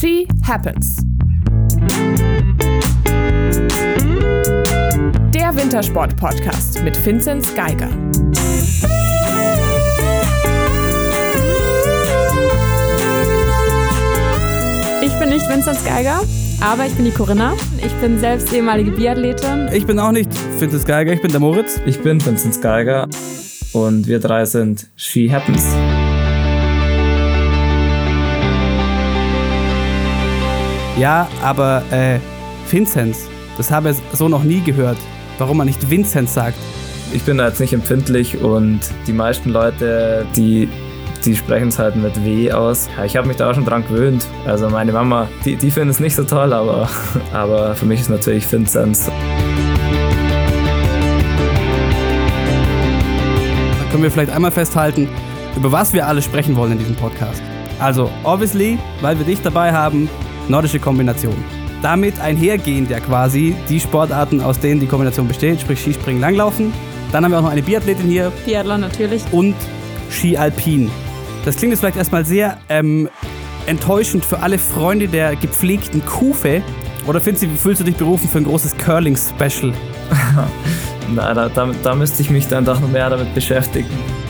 She Happens. Der Wintersport-Podcast mit Vinzenz Geiger. Ich bin nicht Vinzenz Geiger, aber ich bin die Corinna. Ich bin selbst ehemalige Biathletin. Ich bin auch nicht Vinzenz Geiger, ich bin der Moritz. Ich bin Vinzenz Geiger und wir drei sind She Happens. Ja, aber Vinzenz, das habe ich so noch nie gehört, warum man nicht Vinzenz sagt. Ich bin da jetzt nicht empfindlich und die meisten Leute, die sprechen es halt mit W aus. Ja, ich habe mich da auch schon dran gewöhnt. Also meine Mama, die findet es nicht so toll, aber für mich ist natürlich Vinzenz. Da können wir vielleicht einmal festhalten, über was wir alle sprechen wollen in diesem Podcast. Also, obviously, weil wir dich dabei haben, nordische Kombination. Damit einhergehend ja quasi die Sportarten, aus denen die Kombination besteht, sprich Skispringen, Langlaufen. Dann haben wir auch noch eine Biathletin hier. Biathlon natürlich. Und Ski Alpin. Das klingt jetzt vielleicht erstmal sehr enttäuschend für alle Freunde der gepflegten Kufe. Oder fühlst du dich berufen für ein großes Curling-Special? Na, da müsste ich mich dann doch noch mehr damit beschäftigen.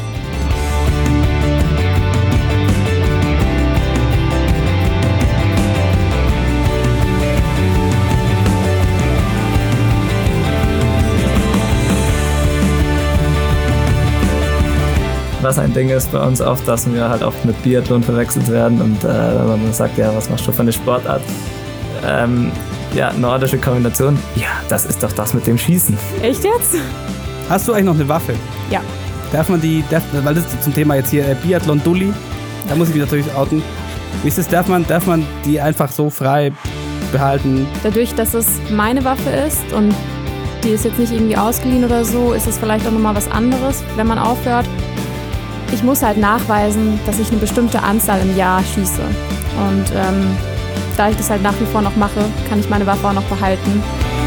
Was ein Ding ist bei uns oft, dass wir halt oft mit Biathlon verwechselt werden und wenn man sagt, ja, was machst du für eine Sportart? Ja, nordische Kombination, ja, das ist doch das mit dem Schießen. Echt jetzt? Hast du eigentlich noch eine Waffe? Ja. Weil das ist zum Thema jetzt hier Biathlon-Dulli, da muss ich mich natürlich outen. Wie ist das, darf man die einfach so frei behalten? Dadurch, dass es meine Waffe ist und die ist jetzt nicht irgendwie ausgeliehen oder so, ist es vielleicht auch nochmal was anderes, wenn man aufhört. Ich muss halt nachweisen, dass ich eine bestimmte Anzahl im Jahr schieße. Und da ich das halt nach wie vor noch mache, kann ich meine Waffe auch noch behalten.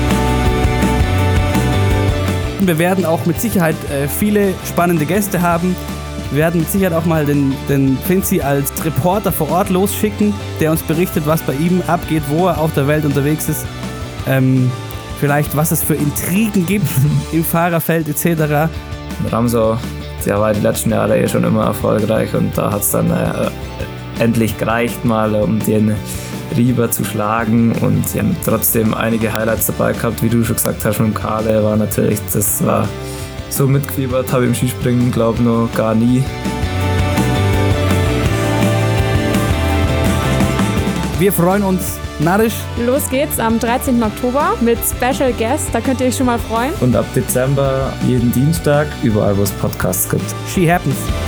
Wir werden auch mit Sicherheit viele spannende Gäste haben. Wir werden mit Sicherheit auch mal den Vinzi als Reporter vor Ort losschicken, der uns berichtet, was bei ihm abgeht, wo er auf der Welt unterwegs ist. Vielleicht, was es für Intrigen gibt im Fahrerfeld etc. Ramsau, der war die letzten Jahre schon immer erfolgreich und da hat es dann endlich gereicht, mal um den Rieber zu schlagen und sie haben trotzdem einige Highlights dabei gehabt, wie du schon gesagt hast, mit Kahle war natürlich, das war so mitgefiebert, habe ich im Skispringen, glaube ich, noch gar nie. Wir freuen uns narrisch. Los geht's am 13. Oktober mit Special Guest, da könnt ihr euch schon mal freuen. Und ab Dezember jeden Dienstag, überall wo es Podcasts gibt. She Happens.